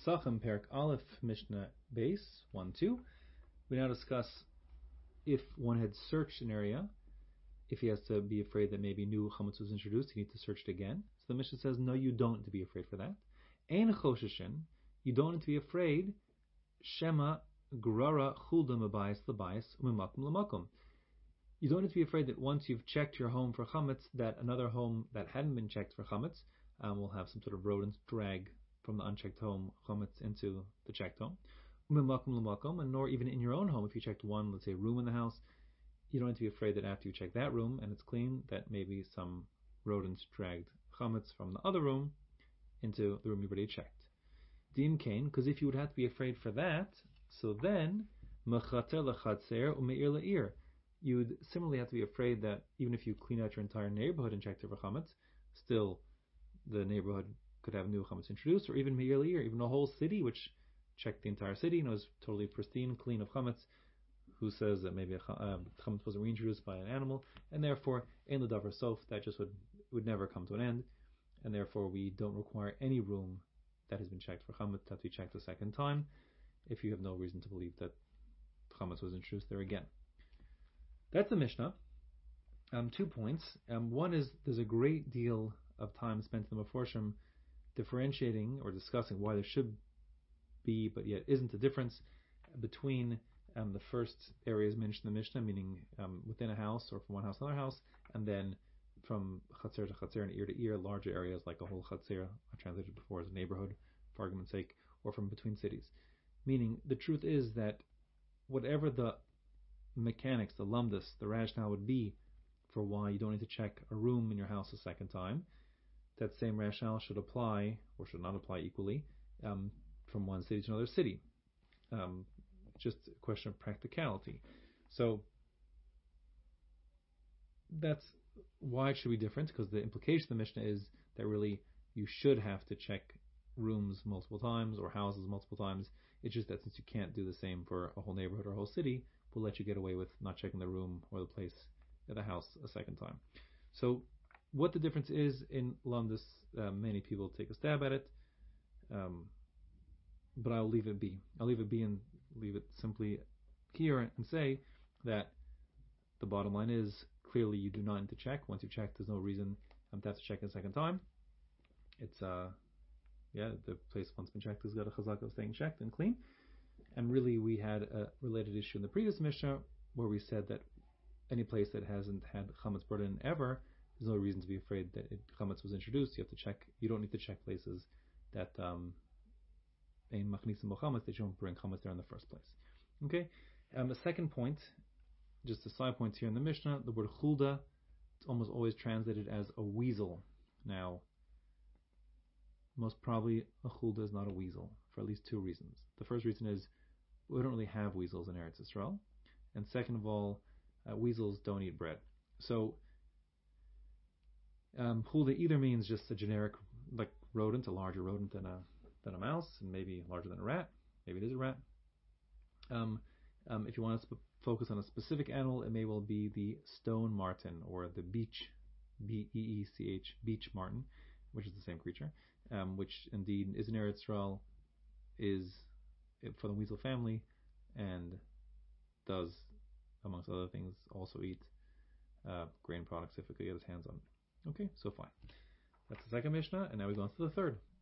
Pesachim, Perak Aleph, Mishnah Base 1-2. We now discuss if one had searched an area, if he has to be afraid that maybe new chametz was introduced, he needs to search it again. So the Mishnah says, no, you don't need to be afraid for that. Ein chosheshin, you don't need to be afraid. Shema grara chulda mabayis labayis umimakum lamakum. You don't need to be afraid that once you've checked your home for chametz, that another home that hadn't been checked for chametz will have some sort of rodents drag from the unchecked home chametz into the checked home. Umimakum lamakum, and nor even in your own home, if you checked one, let's say, room in the house, you don't need to be afraid that after you check that room and it's clean, that maybe some rodents dragged chametz from the other room into the room you've already checked. Din kain, because if you would have to be afraid for that, so then mechater lechatzer umeir leir, you would similarly have to be afraid that even if you clean out your entire neighborhood and checked it for chametz, still the neighborhood could have new chametz introduced, or even meir leir, even a whole city which checked the entire city and was totally pristine, clean of chametz. Who says that maybe chametz wasn't reintroduced by an animal, and therefore ein l'davar sof, that just would never come to an end, and therefore we don't require any room that has been checked for chametz to have to be checked a second time, if you have no reason to believe that chametz was introduced there again. That's the Mishnah. 2 points. One is there's a great deal of time spent in the Meforshim differentiating or discussing why there should be, but yet isn't, a difference between the first areas mentioned in the Mishnah, meaning within a house or from one house to another house, and then from chatzer to chatzer and ear to ear, larger areas like a whole chatzer, I translated before as a neighborhood, for argument's sake, or from between cities. Meaning, the truth is that whatever the mechanics, the lumdus, the rationale would be for why you don't need to check a room in your house a second time, that same rationale should apply, or should not apply equally, from one city to another city. Just a question of practicality. So that's why it should be different, because the implication of the Mishnah is that really you should have to check rooms multiple times or houses multiple times. It's just that since you can't do the same for a whole neighborhood or a whole city, we'll let you get away with not checking the room or the place at the house a second time. So what the difference is in Lumdus, many people take a stab at it, but I'll leave it be. I'll leave it be and leave it simply here and say that the bottom line is clearly you do not need to check. Once you've checked, there's no reason to have to check a second time. It's the place once been checked has got a chazak of staying checked and clean. And really we had a related issue in the previous Mishnah where we said that any place that hasn't had chametz brought in ever, there's no reason to be afraid that chametz was introduced. You have to check. You don't need to check places that ein machnisim bo chametz, that you don't bring chametz there in the first place. Okay. The second point, just a side point here in the Mishnah, the word chulda, it's almost always translated as a weasel. Now, most probably a chulda is not a weasel for at least two reasons. The first reason is we don't really have weasels in Eretz Yisrael, and second of all, weasels don't eat bread. So chulda either means just a generic like rodent, a larger rodent than a mouse, and maybe larger than a rat. Maybe it is a rat. If you want to focus on a specific animal, it may well be the stone marten or the beech, B-E-E-C-H, beech marten, which is the same creature, which indeed is in Eretz Yisrael, is for the weasel family, and does, amongst other things, also eat grain products if it could get its hands on it. Okay, so fine. That's the second Mishnah, and now we go on to the third.